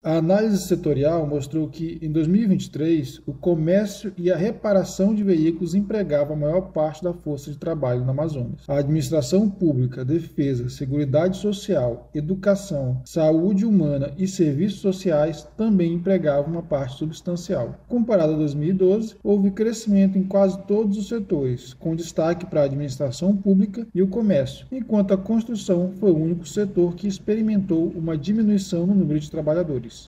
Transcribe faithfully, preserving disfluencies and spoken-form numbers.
A análise setorial mostrou que, em dois mil e vinte e três, o comércio e a reparação de veículos empregavam a maior parte da força de trabalho na Amazonas. A administração pública, defesa, seguridade social, educação, saúde humana e serviços sociais também empregavam uma parte substancial. Comparado a dois mil e doze, houve crescimento em quase todos os setores, com destaque para a administração pública e o comércio, enquanto a construção foi o único setor que experimentou uma diminuição no número de trabalhadores.